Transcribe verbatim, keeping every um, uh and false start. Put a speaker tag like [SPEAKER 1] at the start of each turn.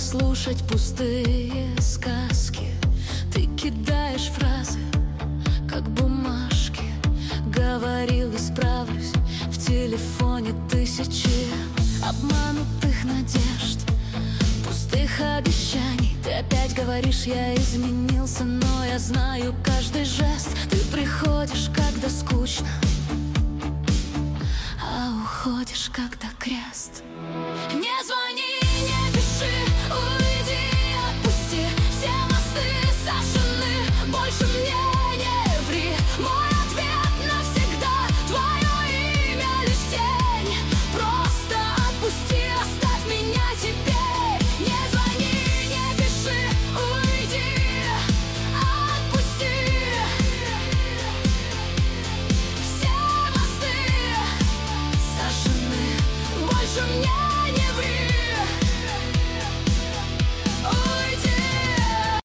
[SPEAKER 1] слушать пустые сказки. Ты кидаешь фразы, как бумажки. Говорил, исправлюсь, в телефоне тысячи обманутых надежд, пустых обещаний. Ты опять говоришь, я изменился, но я знаю каждый жест. Ты приходишь, когда скучно, а уходишь, когда крест. Не звони, не пиши, уйди, отпусти. Все мосты сожжены, больше мне не ври. Мой ответ навсегда, твое имя лишь тень. Просто отпусти, оставь меня теперь. Не звони, не пиши, уйди, отпусти. Все мосты сожжены, больше мне не ври.